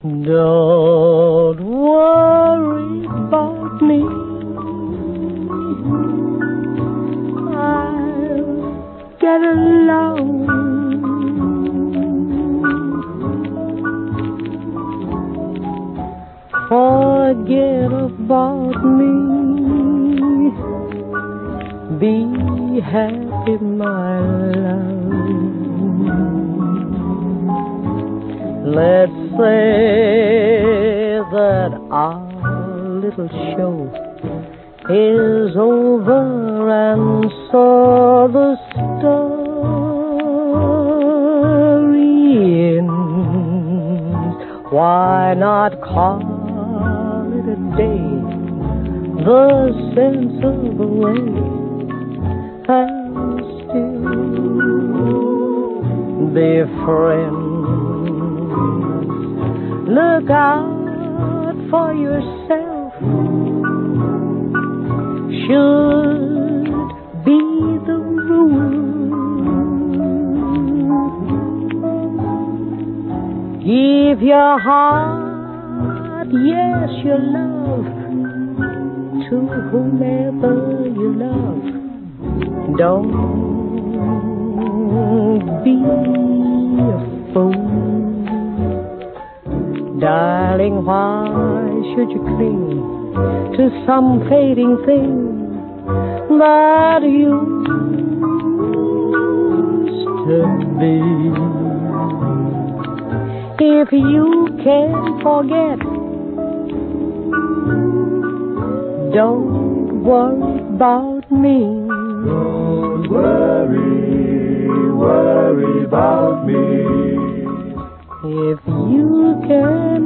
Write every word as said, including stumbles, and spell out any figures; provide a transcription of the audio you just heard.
Don't worry about me. I'll get along. Forget about me. Be happy, my love. Let's say that our little show is over, and so the story ends. Why not call it a day? The sense of the way, and still be friends. Look out for yourself. Should be the rule. Give your heart, yes, your love, to whomever you love. Don't be a fool. Darling, why should you cling to some fading thing that used to be? If you can't forget, don't worry about me. Don't worry, worry about me. If you can